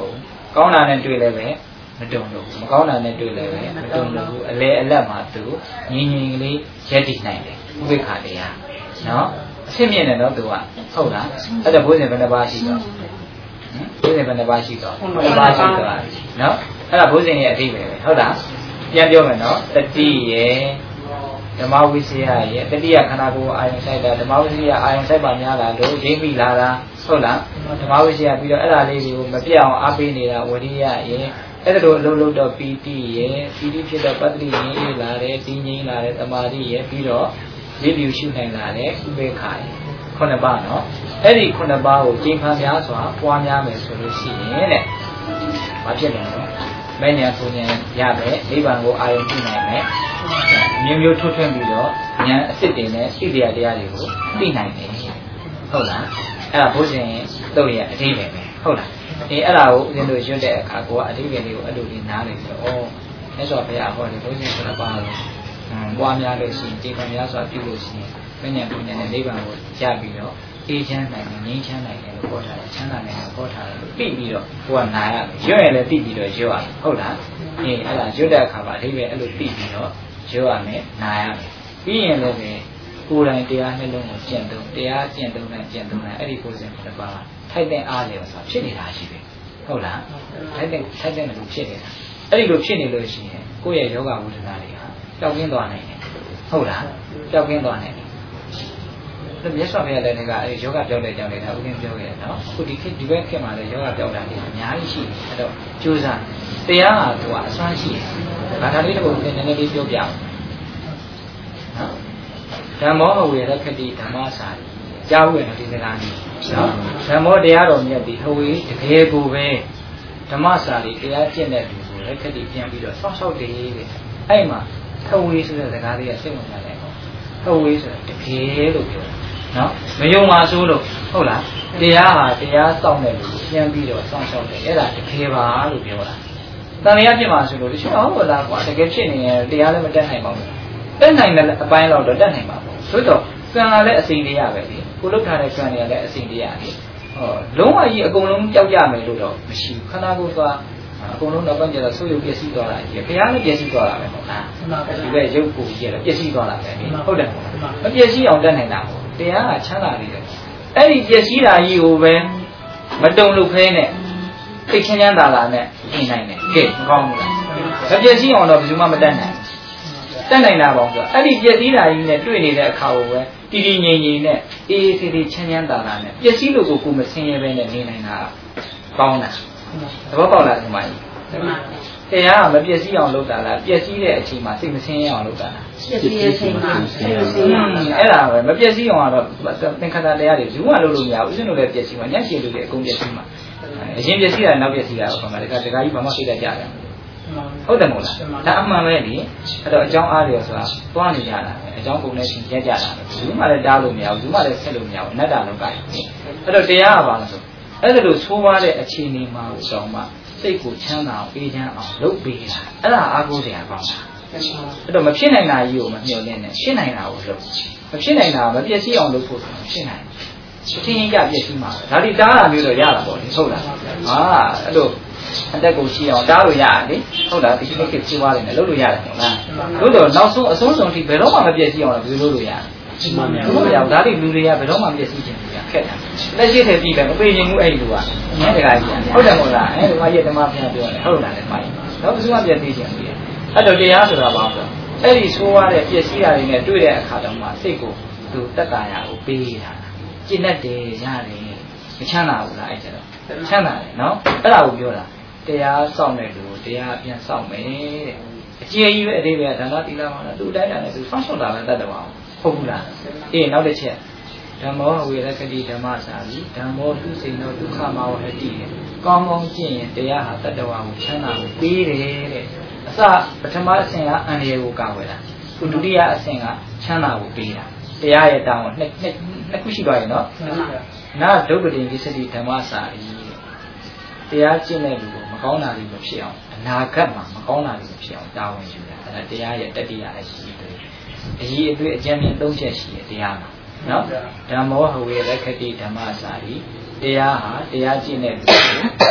ကောင်းတာနဲ့တွေ့လဲပဲမတုံလို့မကောင်းတာနဲ့တွေ့လဲပဲမတုံလို့အလဲအလတ်မှာသူငြင်းငြင်းကလေးရက်တည်နိုင်တယ်ဥပိ္ပခာတရားနော်အဖြစ်မြင်တယ်နော်သူကဟုတ်လားအဲ့ဒါဘုရားဘယ်နှပါရှိတော့ဘုရားဘယ်နှပါရှိတော့ဘယ်နှပါရှိတော့နော်အဲ့ဒါဘုရားရဲ့အဓိပ္ပာယ်ပဲဟုတ်လားပြန်ပြောမယ်နော်တတိရဲ့ဓမ္မဝိစီယရဲ့တတိယခန္ဓာကိုယ်အာယုံဆိုင်တာဓမ္မဝိစီယအာယုံဆိုင်ပါများလားလို့ရင်းမိလာတာဟုတ်လားဓမ္မဝိစီယပြီးတော့အဲ့ဒါလေးတွေကိုမပြတ်အောင်အားပေးနေတာဝရိယရဲ့အဲ့ဒါလိုအလုံးလုံးတော့ပီတိရဲ့ပီတိဖြစ်တော့ပတ္တိငြိမ်းလာတယ်တည်ငြိမ်းလာတယ်သမာဓိရဲ့ပြီးတော့လေးပြူရှုနိုင်လာတယ်ဥပေက္ခရဲ့ခုနှစ်ပါးနော်အဲ့ဒီခုနှစ်ပါးကိုကျင့်ဖန်များစွာပွားများမယ်ဆိုလို့ရှိရင်တဲ့ဘာဖြစ်လဲနော်မဉ္ဇဉ်ပူဉ္ဇဉ်ရမယ်နိဗ္ဗာန်ကိုအာရုံပြုနိုင်မယ်မျိုးမျိုးထွတ်ထွင်းပြီးတော့ဉာဏ်အစစ်တင်နဲ့ဣတိယတရားတွေကိုသိနိုင်တယ်ဟုတ်လားအဲ့ဒါဘုဇင်တို့ရဲ့အဓိပ္ပာယ်ပဲဟုတ်လားအေးအဲ့ဒါကိုဦးဇင်းတို့ရွတ်တဲ့အခါကိုကအဓိပ္ပာယ်လေးကိုအဲ့လိုလေးနားလည်ပြီးတော့ဩမြတ်စွာဘုရားဟောတယ်ဘုဇင်ဆိုတာပါလို့ပွားများလို့ရှိရင်ဒီကံများစွာပြုလို့ရှိရင်မဉ္ဇဉ်ပူဉ္ဇဉ်နဲ့နိဗ္ဗာန်ကိုရပြီးတော့အေးချမ်းနိုင်တယ်ငြိမ်းချမ်းနိုင်တယ်လို့ပြောထားတယ်ချမ်းသာနိုင်တယ်ပြောထားတယ်လို့ပြီးပြီးတော့ကိုကနာရမယ်ရွတ်ရင်လည်းပြီးပြီးတော့ရွတ်ရမယ်ဟုတ်လားအေးအဲ့ဒါရွတ်တဲ့အခါမှာအဓိပ္ပာယ်အဲ့လိုပြီးပြီးတော့ရွတ်ရမယ်နာရမယ်ပြီးရင်လည်းပဲကိုယ်တိုင်တရားနှလုံးကိုကျင့်သုံးတရားကျင့်သုံးနဲ့ကျင့်သုံးနဲ့အဲ့ဒီကိုယ်စဉ်တစ်ပါးထိုက်တဲ့အားလျော်ဆိုတာဖြစ်နေတာရှိတယ်ဟုတ်လားထိုက်တဲ့ထိုက်တဲ့လူဖြစ်နေတာအဲ့ဒီလိုဖြစ်နေလို့ရှိရင်ကိုယ့်ရဲ့ယောဂဝိဒနာတွေဟာပျောက်ကင်းသွားနိုင်တယ်ဟုတ်လားပျောက်ကင်းသွားနိုင်တယ်ဒါမြတ်စွာဘုရားလည်းကအဲယောဂပြောတဲ့ကြောင့်လည်းဒါဥပင်းပြောခဲ့တယ်နော်အခုဒီခေတ်ဒီဘက်ခေတ်မှာလည်းယောဂပြောတာတွေအများကြီးရှိတယ်အဲ့တော့ကြိုးစားတရားဟာသူကအစွမ်းရှိတယ်ဒါဒါလေးတစ်ခုနည်းနည်းလေးပြောပြအောင်နော်ဓမ္မောဝေရခတိဓမ္မစာကြားဝေဒီစကားကြီးနော်ဓမ္မောတရားတော်မြတ်ဒီဟဝေတကယ်ကိုပဲဓမ္မစာလေးတရားကျင့်တဲ့လူကိုရခတိပြန်ပြီးတော့စောင့်ရှောက်တယ်တဲ့အဲ့မှာဟဝေဆိုတဲ့စကားလေးကစိတ်ဝင်စားတယ်ဟဝေဆိုတာတကယ်လို့ပြောနော်မယုံပါဆိုးလို့ဟုတ်လားတရားဟာတရားစောင့်တဲ့လူကိုပြန်ပြီးတော့စောင့်ရှောက်တယ်အဲ့ဒါတကယ်ပါလို့ပြောတာတန်တရားဖြစ်မှာဆိုလို့တချို့ဟုတ်လားကွာတကယ်ဖြစ်နေရင်တရားလည်းမတက်နိုင်ပါဘူးတက်နိုင်တဲ့အပိုင်းတော့တက်နိုင်ပါဘူးဆိုတော့ကံကလည်းအစိမ်တရားပဲလေကိုလုတ်ထားတဲ့ကံတွေကလည်းအစိမ်တရားလေဟောလုံးဝကြီးအကုန်လုံးကြောက်ကြမယ်လို့တော့မရှိဘူးခန္ဓာကိုယ်ကအကုန်လုံးတော့ပြန်ကြတော့ဆုပ်ယုပ်ပျက်စီးသွားတာကြီးဘုရားလည်းပျက်စီးသွားတာပဲဟုတ်လားဒီကရုပ်ကိုကြီးရတော့ပျက်စီးသွားတာပဲဟုတ်တယ်မပျက်စီးအောင်တက်နိုင်တာပေါ့တရားကချမ်းသာနေတယ်အဲ့ဒီပျက်စီးတာကြီးကိုပဲမတုံလို့ခဲနဲ့သိချမ်းချမ်းသာသာနဲ့နေနိုင်တယ်ကဲမကောင်းဘူးလားမပျက်စီးအောင်တော့ဘယ်သူမှမတက်နိုင်တက်နိုင်တာပေါ့ဆိုအဲ့ဒီပျက်စီးတာကြီးနဲ့တွေ့နေတဲ့အခါကိုပဲတည်တည်ငြိမ်ငြိမ်နဲ့အေးအေးဆေးဆေးချမ်းချမ်းသာသာနဲ့ပျက်စီးလို့ကိုကိုမဆင်းရဲပဲနဲ့နေနိုင်တာကောင်းတာသဘောပေါက်လားဒီမှာကြီးတရားကမပျက်စီးအောင်လုပ်တာလားပျက်စီးတဲ့အချိန်မှာစိတ်မဆင်းရဲအောင်လုပ်တာလားပျက်စီးတဲ့အချိန်မှာစိတ်မဆင်းရဲအဲ့ဒါပဲမပျက်စီးအောင်ကတော့သင်္ခါရတရားတွေဘူးမှလုပ်လို့မရဘူးဥစဉ်လို့လည်းပျက်စီးမှာညံ့ရှင်လို့လည်းအကုန်ပျက်စီးမှာအရင်ပျက်စီးတာနောက်ပျက်စီးတာပေါ့ခါမှာတခါတခါကြီးဘာမှသိတတ်ကြတယ်ဟုတ်တယ်မို့လားဒါအမှန်ပဲလေအဲ့တော့အကြောင်းအားလျော်ဆိုတာတွားနေကြတာအကြောင်းကုန်နဲ့ရှင်ရက်ကြတာဘူးမှလည်းတားလို့မရဘူးဘူးမှလည်းဆက်လို့မရဘူးအနတ္တလောကကြီးအဲ့တော့တရားကဘာလဲဆိုအဲ့ဒါလိုသိုးွားတဲ့အခြေအနေမှာတော့မှစိတ်ကိုချမ်းသာအောင်အေးချမ်းအောင်လုပ်ပေးတာအဲ့ဒါအားကိုးတရားကောင်းတာအဲ့တော့မဖြစ်နိုင်တာကြီးကိုမမျှော်လင့်နဲ့ဖြစ်နိုင်တာကိုလုပ်မဖြစ်နိုင်တာမပျက်စီးအောင်လုပ်ဖို့ဖြစ်နိုင်အချင်းချင်းကြပျက်စီးမှာဒါဒီတားတာမျိုးတော့ရတာပေါ့လေဟုတ်လားဟာအဲ့လိုအတက်ကိုရှိအောင်တားလို့ရတယ်လေဟုတ်လားဒီကိစ္စကြီးွားနေတယ်လုပ်လို့ရတယ်ဟုတ်လားလို့တော့နောက်ဆုံးအဆုံးစုံထိဘယ်တော့မှမပျက်စီးအောင်လည်းဘယ်လိုလုပ်လို့ရလဲမှန်ပါဘူး။ဒါတွေလူတွေကဘယ်တော့မှမပြည့်စုံချင်ဘူး။ခက်တာ။လက်ရှိထည့်ပြီးတယ်မပေးချင်ဘူးအဲ့ဒီလူက။ငါတကားကြီး။ဟုတ်တယ်မဟုတ်လား။အဲဒီမှာရဲ့ဓမ္မပြန်ပြောတယ်ဟုတ်လားလေမိုင်း။တော့ဘယ်သူမှပြည့်သိချင်ဘူး။အဲ့တော့တရားဆိုတာဘာလို့လဲ။အဲ့ဒီဆိုးရတဲ့ပြည့်စည်တာတွေနဲ့တွေ့တဲ့အခါတော့မှစိတ်ကိုသူတက်တာရကိုပေးတာ။ကျင့်တတ်တယ်ရတယ်။မချမ်းသာဘူးလားအဲ့ကျတော့။ချမ်းသာတယ်နော်။အဲ့ဒါကိုပြောတာ။တရားစောင့်တဲ့လူကိုတရားပြန်စောင့်မယ်တဲ့အကျေကြီးပဲအသေးပဲဒါနတိလာမှာသူ့တိုင်းတာနဲ့သူစောင့်ရှောက်တာပဲတတ်တယ်ပါဟုတ်ဘူးလားအေးနောက်တစ်ချက်ဓမ္မောဝေရခတိဓမ္မစာပြီးဓမ္မောသူစိန်သောဒုက္ခမောဟတိတဲ့ကောင်းကောင်းကျင့်ရင်တရားဟာတတ္တဝါကိုချမ်းသာကိုပေးတယ်တဲ့အစပထမအဆင့်ကအန္တရာယ်ကိုကာကွယ်တာခုဒုတိယအဆင့်ကချမ်းသာကိုပေးတာတရားရဲ့တောင်းကိုနှစ်နှစ်နှစ်ခုရှိပါရဲ့နော်နာဒုက္ခတိကိစ္စတိဓမ္မစာပြီးတရားကျင့်တဲ့လူကိုမကောင်းတာတွေမဖြစ်အောင်အနာဂတ်မှာမကောင်းတာတွေမဖြစ်အောင်တာဝန်ယူတာအဲဒါတရားရဲ့တတိယအရှိတယ်အရေးအတွေ့အကြံဉာဏ်သုံးချက်ရှိတယ်တရားမှာနော်ဓမ္မောဟဝေရခတိဓမ္မစာရီတရားဟာတရားကျင့်တဲ့လူကို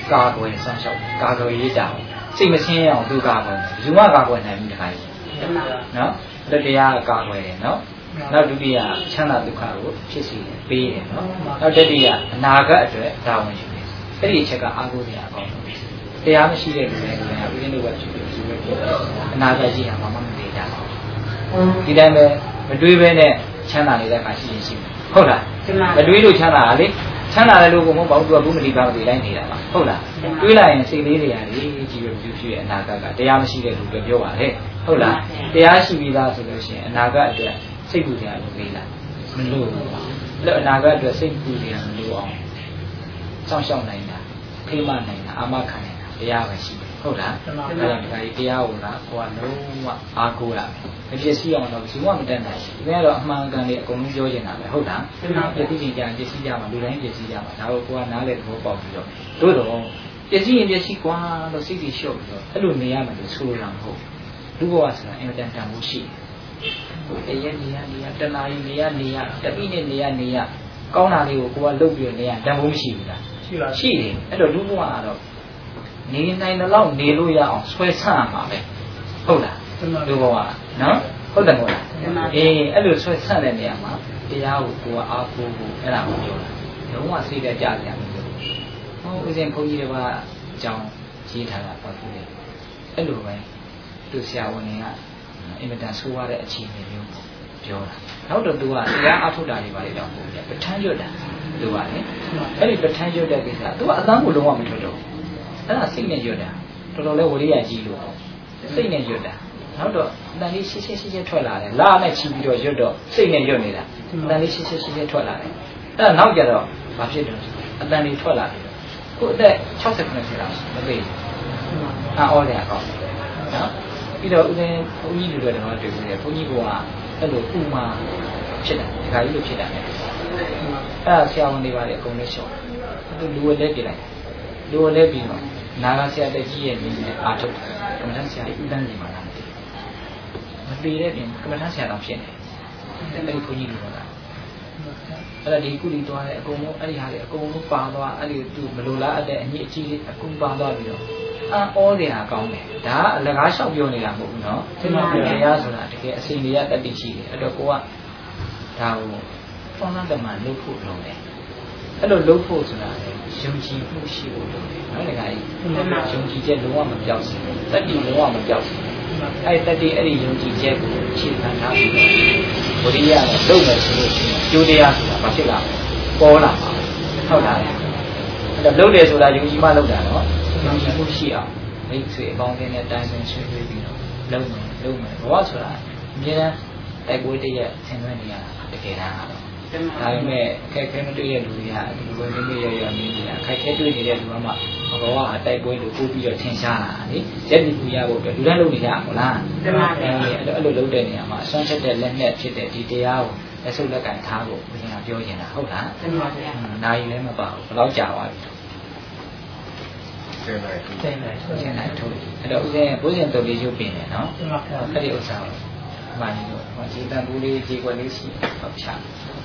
ကာကွယ်ဆောင်ရှောက်ကာကွယ်ရေးတာစိတ်မချင်းအောင်သူကာကွယ်တယ်ယူမကာကွယ်နိုင်ပြီတခါကြီးနော်အဲ့တရားကာကွယ်တယ်နော်နောက်ဒုတိယချမ်းသာဒုက္ခကိုဖြစ်စီတယ်ပေးတယ်နော်နောက်တတိယအနာဂတ်အတွက်ဒါဝင်ယူတယ်အဲ့ဒီအချက်ကအာကိုတရားအကောင်းဆုံးတရားမရှိတဲ့လူတွေလည်းဘုရင်တို့ကဖြစ်ပြီးယူပဲဖြစ်တယ်အနာဂတ်ရှိတာမှမမသိကြဘူးဒီတိုင်းပဲမတွေးပဲနဲ့ချမ်းသာနေတဲ့အခါရှိရင်ရှိမယ်ဟုတ်လားမတွေးလို့ချမ်းသာတာလေချမ်းသာတယ်လို့ကိုမဟုတ်ပါဘူးသူကဘုမတိပါမတိတိုင်းနေတာပါဟုတ်လားတွေးလိုက်ရင်စိတ်လေးတွေရာကြီးကြီးပဲပြုဖြစ်ရဲ့အနာဂတ်ကတရားမရှိတဲ့လူတွေပြောပါလေဟုတ်လားတရားရှိပြီးသားဆိုလို့ရှိရင်အနာဂတ်အတွက်စိတ်ပူစရာလိုသေးလားမလိုဘူးအဲ့အနာဂတ်အတွက်စိတ်ပူစရာမလိုအောင်စောင့်ရှောက်နိုင်တာဖိမနိုင်တာအာမခံနိုင်တာတရားပဲရှိတယ်ဟုတ်လားအဲ့ဒါဒီတရားကိုလားကိုကလုံးဝအားကိုးရမယ်မဖြစ်စီအောင်တော့ဘူးမှမတတ်နိုင်ဘူးဒီကတော့အမှန်ကန်လေးအကုန်လုံးပြောနေတာပဲဟုတ်လားပြည့်စည်ကြပြည့်စည်ကြမှာလူတိုင်းပြည့်စည်ကြမှာဒါကိုကိုကနားလေသဘောပေါက်ပြီးတော့တို့တော့ပြည့်စည်ရင်ပြည့်စည်ကွာလို့စိတ်ကြီးလျှော့ပြီးတော့အဲ့လိုနေရမယ်လို့ဆိုလိုတာမဟုတ်လူဘဝဆိုတာအင်တန်တန်မှုရှိတယ်တရက်နေရနေရတနာရီနေရနေရတပိနဲ့နေရနေရကောင်းတာလေးကိုကိုကလုတ်ပြီးနေရတန်ဖို့မရှိဘူးလားရှိပါရှိတယ်အဲ့တော့လူဘဝကတော့နေနိုင်တဲ့လောက်နေလို့ရအောင်ဆွဲဆန့်ရမှာပဲဟုတ်လားလူဘဝနော်ဟုတ်တယ်မဟုတ်လားအေးအဲ့လိုဆွဲဆန့်တဲ့နေရာမှာတရားကိုကိုကအားကိုးဖို့အဲ့ဒါကိုပြောတာလုံးဝစိတ်သက်ကြကြတယ်ဟောဦးဇင်းဘုန်းကြီးတွေကအကြောင်းရေးထားတာပေါ့သူလေအဲ့လိုပဲသူဆရာဝန်တွေကအင်မတန်ဆိုးရတဲ့အခြေအနေမျိုးပြောတာနောက်တော့သူကတရားအထုတ်တာတွေပါလေတော့ပုံပြပဋ္ဌာန်းရွတ်တာသူကလေအဲ့ဒီပဋ္ဌာန်းရွတ်တဲ့ကိစ္စသူကအသံကိုလုံးဝမထွက်တော့အဲ့ဒါစိတ်နဲ့ရွတ်တာတော်တော်လေးဝိရိယကြီးလို့စိတ်နဲ့ရွတ်တာနောက်တော့အတန်လေးရှင်းရှင်းရှင်းရှင်းထွက်လာတယ်လာနဲ့ချီပြီးတော့ရွတ်တော့စိတ်နဲ့ရွတ်နေတာအတန်လေးရှင်းရှင်းရှင်းရှင်းထွက်လာတယ်အဲ့ဒါနောက်ကြတော့ဘာဖြစ်တယ်အတန်လေးထွက်လာတယ်ကိုအသက်၆၀ခုနှစ်ဆယ်လောက်မသိဘူးအော်တယ်ကောင်းနော်ပြီးတော့ဦးဇင်းဘုန်းကြီးလူတွေတော့တွေ့ပြီဘုန်းကြီးကအဲ့လိုဥမာဖြစ်တာဒီခါကြီးလိုဖြစ်တာနဲ့အဲ့ဒါဆရာဝန်တွေပါလေအကုန်လုံးရှော့သူလူဝဲလဲပြလိုက်လူဝဲလဲပြီးတော့နာဂဆရာတက်ကြီးရဲ့နေနဲ့အာထုတ်ကမ္မထဆရာကြီးဦးတန်းစီမှာလာတယ်မတည်တဲ့ပြင်ကမ္မထဆရာတော်ဖြစ်နေတယ်အဲ့ဒီဘုန်းကြီးလူတွေကအဲ့ဒါဒီကုလီသွားတဲ့အကုန်လုံးအဲ့ဒီဟာတွေအကုန်လုံးပါသွားအဲ့ဒီသူမလိုလားအပ်တဲ့အညစ်အကြေးလေးအကုန်ပါသွားပြီးတော့အာဩတယ်ဟာကောင်းတယ်ဒါကအလကားလျှောက်ပြောနေတာမဟုတ်ဘူးနော်ဒီမှာတရားဆိုတာတကယ်အစီအစဉ်ရတတ်သိရှိတယ်အဲ့တော့ကိုကဒါကိုဖောင်းတဲ့မှာလုပ်ဖို့လုပ်တယ်အဲ့လိုလုပ်ဖို့ဆိုတာလေယုံကြည်မှုရှိဖို့လုပ်တယ်နော်တကယ်ယုံကြည်ချက်လုံးဝမပြောက်စေတတ်သိလုံးဝမပြောက်စေအဲ့တတ်သိအဲ့ဒီယုံကြည်ချက်ကိုခြေခံထားပြီးဝိရိယနဲ့လုပ်မယ်ဆိုလို့ရှိရင်ကျိုးတရားဆိုတာဘာဖြစ်လာပေါ်လာမှာဟုတ်လားအဲ့တော့လုပ်တယ်ဆိုတာယုံကြည်မှလုပ်တာနော်ယုံကြည်မှုရှိအောင်မိတ်ဆွေအပေါင်းအသင်းနဲ့တိုင်းပင်ဆွေးနွေးပြီးတော့လုပ်မယ်လုပ်မယ်ဘဝဆိုတာအမြဲတမ်းတိုက်ပွဲတည်းရဲ့ဆင်နွှဲနေရတာတကယ်တမ်းကတော့ဒါပေမဲ့အခက်အခဲမတွေ့တဲ့လူတွေကဒီလိုပဲနေနေရရနေနေတာအခက်အခဲတွေ့နေတဲ့လူကမှဘဝအတိုက်ပွဲလို့ပို့ပြီးတော့ထင်ရှားတာလေရက်ဒီပူရဖို့အတွက်လူတိုင်းလုပ်နေကြမလားအဲ့လိုအဲ့လိုလုပ်တဲ့နေရာမှာအစွမ်းချက်တဲ့လက်နဲ့ဖြစ်တဲ့ဒီတရားကိုလက်စုပ်လက်ကင်ထားဖို့ဘုရားပြောနေတာဟုတ်လားမှန်ပါဗျာနိုင်လည်းမပါဘူးဘယ်တော့ကြာသွားပြီဆင်းလိုက်ဆင်းလိုက်ဆင်းလိုက်ထုတ်အဲ့တော့ဦးဇင်းဘုရင်တော်လေးရုပ်ပြင်တယ်နော်အဲ့ဒီဥစ္စာကိုမှန်လို့ဟောခြေတံပူလေးခြေခွက်လေးရှိဟောဖြတ်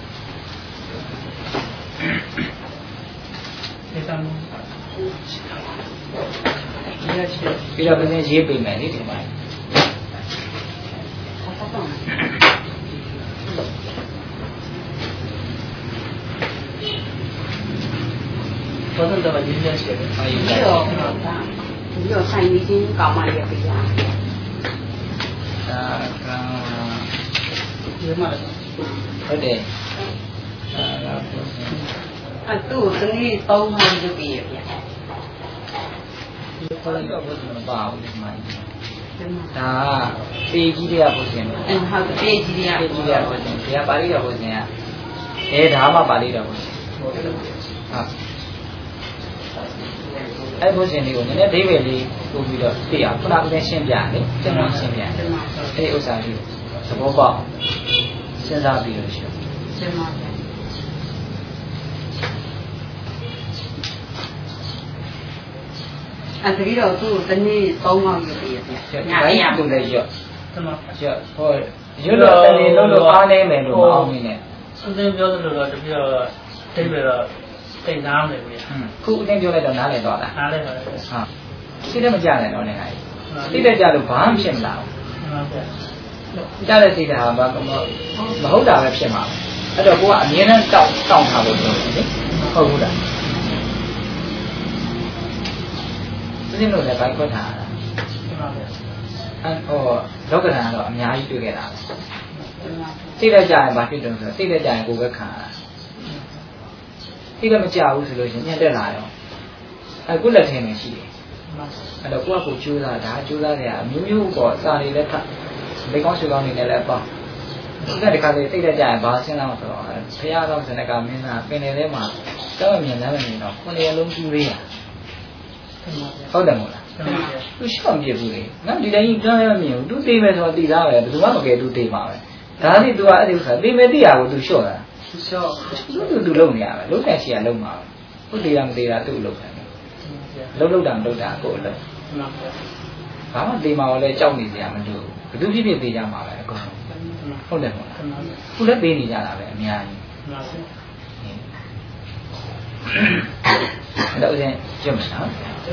ခြေတံပူပြီးတော့ဦးဇင်းရေးပြင်မယ်လေဒီမှာဘာလို့တော့ဒီနေ့ရှိတယ်။အဲဒီတော့ဒီလိုဆိုင်နေချင်းကောင်းမှလည်းပြရ။ဒါကဒီမှာဟုတ်တယ်။အဲသူ့သမီးသုံးမှလုပ်ပြရဗျာ။ဒီခေါ်တော့ဘယ်လိုမပါဘူးဒီမှာ။ဒါပေကြီးတွေကဘုရင်။အဲဟုတ်ပေကြီးတွေကပေကြီးတွေကဘုရင်။ဘုရားပါဠိတော်ဘုရင်ကအဲဒါမှပါဠိတော်ဘုရင်။ဟုတ်။အဲ့ဘုရင်လေးကိုနည်းနည်းဒိဗေလေးပို့ပြီးတော့သိအောင်ခုနကလည်းရှင်းပြတယ်ကျွန်တော်ရှင်းပြတယ်အဲ့ဥစ္စာလေးသဘောပေါက်စဉ်းစားပြီးလို့ရှိရင်ရှင်းပါမယ်အဲ့ဒီတော့သူ့တနေ့သုံးအောင်ယူပြရတယ်ညာရည်သူလည်းရော့ကျွန်တော်ရော့ဟောရွတ်တော့တနေ့လုံးလုံးအားနေမယ်လို့မအောင်နေနဲ့အသင်ပြောသလိုတော့တပြည့်တော့ဒိဗေတော့သိနားမလဲဗျာခုအတင်းပြောလိုက်တော့နားလည်သွားလားနားလည်ပါဗျာဟုတ်သိတယ်မကြနဲ့တော့နေဟာသိတယ်ကြလို့ဘာမှဖြစ်မလာဘူးမှန်ပါဗျာကြားတဲ့စိတ်ဓာတ်ဟာမဟုတ်တာပဲဖြစ်မှာအဲ့တော့ကိုကအမြဲတမ်းတောက်တောက်ထားဖို့ပြောတယ်လေဟုတ်ဘူးလားသိလို့လည်းဘိုက်ခွက်ထားတာမှန်ပါဗျာအဲ့ဟောလောကဓာတ်ကတော့အများကြီးတွေ့ခဲ့တာပဲသိတဲ့ကြရင်ဘာဖြစ်တုံးဆိုသိတဲ့ကြရင်ကိုယ်ပဲခံရတာသိတဲ့မကြဘူးဆိုလို့ရှိရင်ညက်တက်လာရောအဲ့ကိုလက်ထင်းနေရှိတယ်အဲ့တော့ကိုကကိုကျိုးစားဒါကျိုးစားတယ်အမျိုးမျိုးပေါ့စာတွေလည်းထပ်လေကောင်းရှုကောင်းနေလည်းလည်းပေါ့ဒီကတခါလေးသိတဲ့ကြရင်ဘာရှင်းလာမှာဆိုတော့ဘုရားတော်စနကမင်းသားပင်နယ်ထဲမှာတောင်းမြင်လမ်းမမြင်တော့ခုနှစ်ရလုံးကျူးလေးရဟုတ်တယ်မို့လားသူရှော့ပြဘူးလေနော်ဒီတိုင်းကြောင်းရမမြင်ဘူးသူသိမယ်ဆိုတော့သိသားပဲဘယ်သူမှမကယ်သူသိမှာပဲဒါနဲ့ तू ကအဲ့ဒီဥစ္စာသိမယ်သိရကို तू လျှော့တာသူလျှော့သူ तू လုံနေရပဲလုံတဲ့ရှိရလုံမှာပဲဟုတ်သေးတာမသေးတာသူ့လုံတယ်လုံလုံတာမလုံတာကိုယ်လုံဘာမှသိမှာလည်းကြောက်နေကြရမလို့ဘယ်သူဖြစ်ဖြစ်သိကြမှာပဲအကုန်ဟုတ်တယ်မဟုတ်လားခုလည်းသိနေကြတာပဲအများကြီးတော့ဦးဇင်းကြည့်မလား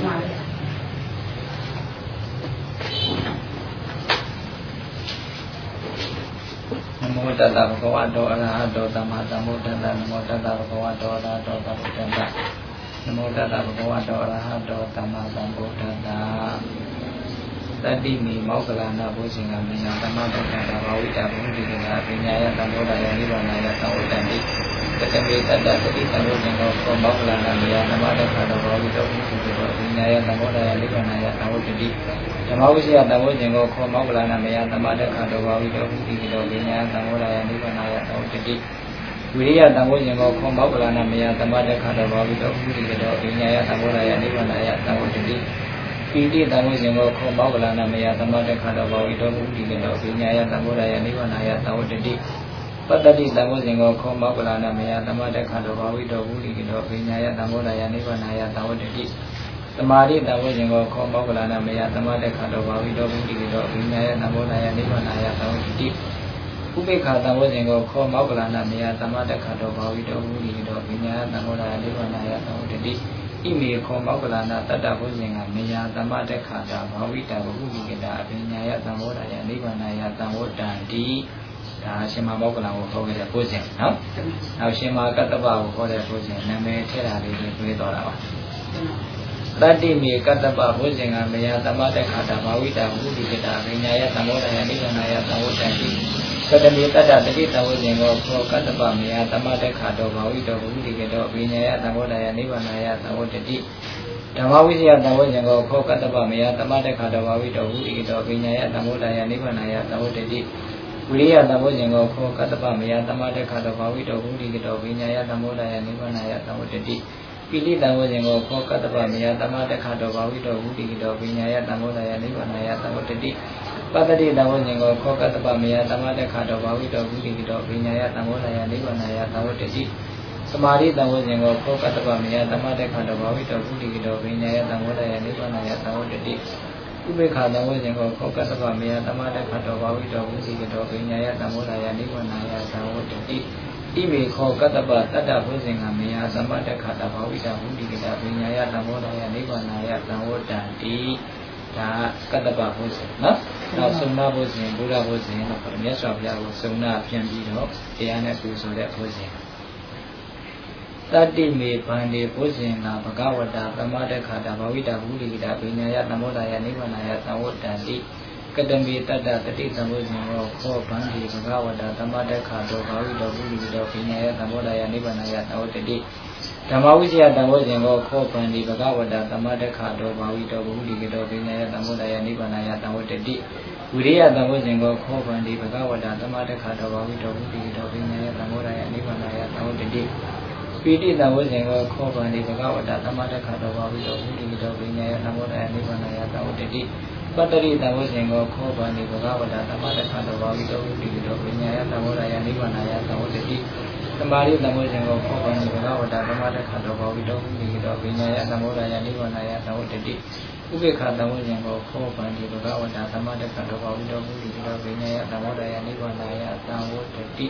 နမောတတ္တဘဂဝတောအရဟတောသမ္မာသမ္ဗုဒ္ဓတ္တနမောတတ္တဘဂဝတောအရဟတောသမ္မာသမ္ဗုဒ္ဓတ္တနမောတတ္တဘဂဝတောအရဟတောသမ္မာသမ္ဗုဒ္ဓတ္တတတိမိမောက္ခလနာဘုဇင်္ဂမညာသမ္မာတက္ကတာဘာဝိတာဘုဒ္ဓိကနာပညာယသမ္ဗုဒ္ဓယနိဗ္ဗာန်ယသံဝတ္တတိတတမေတတ္တတတိသမ္ဗုဒ္ဓင်္ဂောမောက္ခလနာမယသမ္မာတက္ကတာဘာဝိတာဘုဒ္ဓိကနာပညာယသမ္ဗုဒ္ဓယနိဗ္ဗာန်ယသံဝတ္တတိဓမ္မဝိဇ္ဇယတံဝေဇင်ကိုခောမောက္ခလနာမယသမ္မာတက္ခတောဘာဝိတောဘုတိတောပညာသံဝရယနိဗ္ဗာန်ယသံဝတ္တိဝိရိယတံဝေဇင်ကိုခောမောက္ခလနာမယသမ္မာတက္ခတောဘာဝိတောဘုတိတောပညာယသံဝရယနိဗ္ဗာန်ယသံဝတ္တိပီတိတံဝေဇင်ကိုခောမောက္ခလနာမယသမ္မာတက္ခတောဘာဝိတောဘုတိတောပညာယသံဝရယနိဗ္ဗာန်ယသံဝတ္တိပတ္တိတံဝေဇင်ကိုခောမောက္ခလနာမယသမ္မာတက္ခတောဘာဝိတောဘုတိတောပညာယသံဝရယနိဗ္ဗာန်ယသံဝတ္တိသမာဓိတဝိဇ္ဇင်ကိုခောမောက္ခလနာမယသမတက္ခတောဘာဝိတောဘုတိတောအညာယသံဃောနာယနိဗ္ဗာန်ယသံဝတိဥပိ္ပခာတဝိဇ္ဇင်ကိုခောမောက္ခလနာမယသမတက္ခတောဘာဝိတောဘုတိတောအညာယသံဃောနာယနိဗ္ဗာန်ယသံဝတိဣမေခောမောက္ခလနာတတ္တဘုဇ္ဇင်ကမယသမတက္ခတာဘာဝိတာဘုတိကတာအညာယသံဃောနာယနိဗ္ဗာန်ယသံဝတ္တံတိဒါရှင်မမောက္ခလကိုဟောခဲ့တဲ့ဘုဇ္ဇင်နော်နောက်ရှင်မကတ္တဗကိုဟောတဲ့ဘုဇ္ဇင်နာမည်ထည့်တာလေးတွေတွေးတော်တာပါတတ္တိမေကတ္တပဘုဇင်္ဂမယသမတ္တခါတာဘာဝိတာဘုဒ္ဓိကတာပညာယသံဃောတယနိဗ္ဗာန်ယသံဝတ္တတိကတမေတတ္တတတိတဝုဇင်္ဂောခောကတ္တပမယသမတ္တခါတောဘာဝိတောဘုဒ္ဓိကတောပညာယသံဃောတယနိဗ္ဗာန်ယသံဝတ္တတိဓမ္မဝိဇ္ဇယတဝုဇင်္ဂောခောကတ္တပမယသမတ္တခါတောဘာဝိတောဘုဒ္ဓိကတောပညာယသံဃောတယနိဗ္ဗာန်ယသံဝတ္တတိဝိရိယတဝုဇင်္ဂောခောကတ္တပမယသမတ္တခါတောဘာဝိတောဘုဒ္ဓိကတောပညာယသံဃောတယနိဗ္ဗာန်ယသံဝတ္တတိပိဋိတံဝေဇင်ကိုခောကတ္တပမယသမတက္ခတောဘာဝိတောဝုတိတောပညာယသံဃောတယနိဗ္ဗာန်ယသံဝတ္တိပတ္တိတံဝေဇင်ကိုခောကတ္တပမယသမတက္ခတောဘာဝိတောဝုတိတောပညာယသံဃောတယနိဗ္ဗာန်ယသံဝတ္တိသမာဓိတံဝေဇင်ကိုခောကတ္တပမယသမတက္ခတောဘာဝိတောဝုတိတောပညာယသံဃောတယနိဗ္ဗာန်ယသံဝတ္တိဥပေက္ခတံဝေဇင်ကိုခောကတ္တပမယသမတက္ခတောဘာဝိတောဝုတိတောပညာယသံဃောတယနိဗ္ဗာန်ယသံဝတ္တိဣမေခောကတ္တပတတ္တဘုဇင်္ဂမယသမတ္တခါတဘာဝိတာဘုဒ္ဓိကတာပညာယသံဃောနာယနိဗ္ဗာန်ယသံဝတ္တံတိဒါကတ္တပဘုဇင်နော်နောက်သုဏဘုဇင်ဘုရားဘုဇင်တော့မြတ်စွာဘုရားကိုသုဏပြန်ပြီးတော့တရားနဲ့ပူဇော်တဲ့ဘုဇင်တတ္တိမေဗန္တိဘုဇင်နာဘဂဝတာသမတ္တခါတဘာဝိတာဘုဒ္ဓိကတာပညာယသံဃောနာယနိဗ္ဗာန်ယသံဝတ္တံတိကတမေတတ္တတတိသံဝေဇင်ရောခောဗန္တိဘဂဝတာသမတက္ခတောဘာဝိတောဘုဒ္ဓိတောပညာယသံဃောတယနိဗ္ဗာန်ယသံဝတ္တိဓမ္မဝိဇ္ဇယတံဝေဇင်ရောခောဗန္တိဘဂဝတာသမတက္ခတောဘာဝိတောဘုဒ္ဓိတောပညာယသံဃောတယနိဗ္ဗာန်ယသံဝတ္တိဝိရိယတံဝေဇင်ရောခောဗန္တိဘဂဝတာသမတက္ခတောဘာဝိတောဘုဒ္ဓိတောပညာယသံဃောတယနိဗ္ဗာန်ယသံဝတ္တိပိဋိတံဝေဇင်ရောခောဗန္တိဘဂဝတာသမတက္ခတောဘာဝိတောဘုဒ္ဓိတောပညာယသံဃောတယနိဗ္ဗာန်ယသံဝတ္တိပတ္တိတဝုဇင်ကိုခောဗန္တိဘဂဝတာသမတ္တခါတောဘာဝိတောဝိတိတောပညာယသံဃောရယနိဗ္ဗာန်ယသံဝတ္တိသမာဓိတဝုဇင်ကိုခောဗန္တိဘဂဝတာသမတ္တခါတောဘာဝိတောဝိတိတောပညာယသံဃောရယနိဗ္ဗာန်ယသံဝတ္တိဥပေက္ခတဝုဇင်ကိုခောဗန္တိဘဂဝတာသမတ္တခါတောဘာဝိတောဝိတိတောပညာယသံဃောရယနိဗ္ဗာန်ယသံဝတ္တိ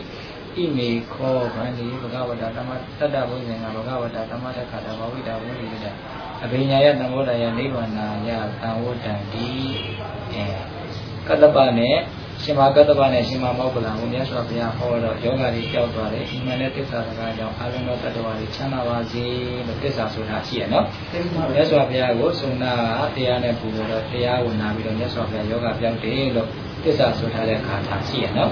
ဣမေခောဗန္တိဘဂဝတသမတတ္တဘုဇင်ကဘဂဝတသမတ္တခါတဘဝိတာဘုဒ္ဓိတအဘိညာယသံဃောတယနိဗ္ဗာနာယသံဝတ္တံတိအဲကတ္တပနဲ့ရှင်မကတ္တပနဲ့ရှင်မမောက္ကလံကိုမြတ်စွာဘုရားဟောတော့ယောဂတွေကြောက်သွားတယ်။ဒီမှန်တဲ့သစ္စာစကားကြောင့်အာလုံးသောတတ္တဝါတွေချမ်းသာပါစေလို့သစ္စာဆိုတာရှိရနော်။မြတ်စွာဘုရားကိုစုံနာတရားနဲ့ပူလို့တော့တရားကိုနာပြီးတော့မြတ်စွာဘုရားယောဂပြောင်းတယ်လို့သစ္စာဆိုထားတဲ့အခါထားရှိရနော်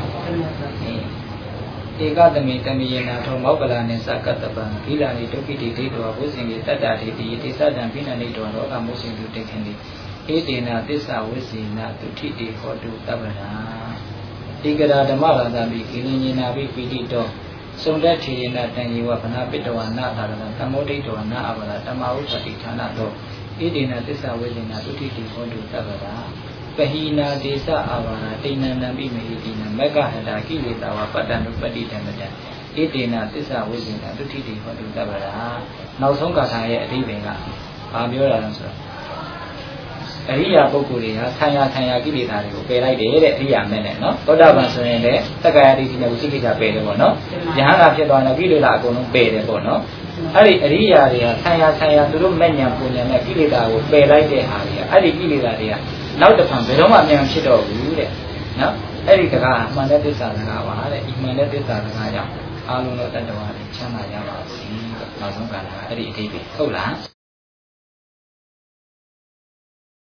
။ဧကသမိတမိယနာထောမောက္ကလနဲ့စကတ္တပံဂိလာနိဒုက္ခိတိဒိဋ္ဌောဘုဇင်ကြီးတတ္တတိတိတိသတ္တံဖိနနိတောရောဂမုစိတုတေခင်တိဧတေနာသစ္စာဝိစီနာတုထိတိဟောတုတပ္ပနာဧကရာဓမ္မရာသမိကိဉ္ဉနာပိပိတိတောစုံတထေရဏတံယေဝဗနာပိတဝနာသာရဏသမောဒိဋ္ဌောနာအဘလာတမဟုသတိဌာနတောဧတေနာသစ္စာဝိစီနာတုထိတိဟောတုတပ္ပနာပဟိနာဒေသအာဘာနာတိဏနံပိမေဟိတိနမက္ခဟတာကိလေသာဝပတ္တနုပတိတံမတံဧတေနာသစ္စာဝိစီနာတုထိတိဟောတုတပ္ပနာနောက်ဆုံးကာထာရဲ့အဓိပ္ပာယ်ကဘာပြောတာလဲဆိုတော့အရိယာပုဂ္ဂိုလ်တွေဟာဆံရဆံရကိလေသာတွေကိုပယ်လိုက်တယ်တဲ့အရိယာမဲ့နဲ့နော်သောတာပန်ဆိုရင်လည်းသက္ကာယဒိဋ္ဌိနဲ့ဝိသိကိစ္စပယ်တယ်ပေါ့နော်ယဟန္တာဖြစ်သွားရင်ကိလေသာအကုန်လုံးပယ်တယ်ပေါ့နော်အဲ့ဒီအရိယာတွေကဆံရဆံရသူတို့မဲ့ညာပူညာနဲ့ကိလေသာကိုပယ်လိုက်တဲ့ဟာတွေကအဲ့ဒီကိလေသာတွေကနောက်တစ်ခါဘယ်တော့မှပြန်ဖြစ်တော့ဘူးတဲ့နော်အဲ့ဒီတကားအမှန်တဲ့သစ္စာစကားပါတဲ့ဒီမှန်တဲ့သစ္စာစကားကြောင့်အာလုံးသောတတ္တဝါတွေချမ်းသာကြပါစေလို့နောက်ဆုံးကလည်းအဲ့ဒီအတိတ်ပဲဟုတ်လား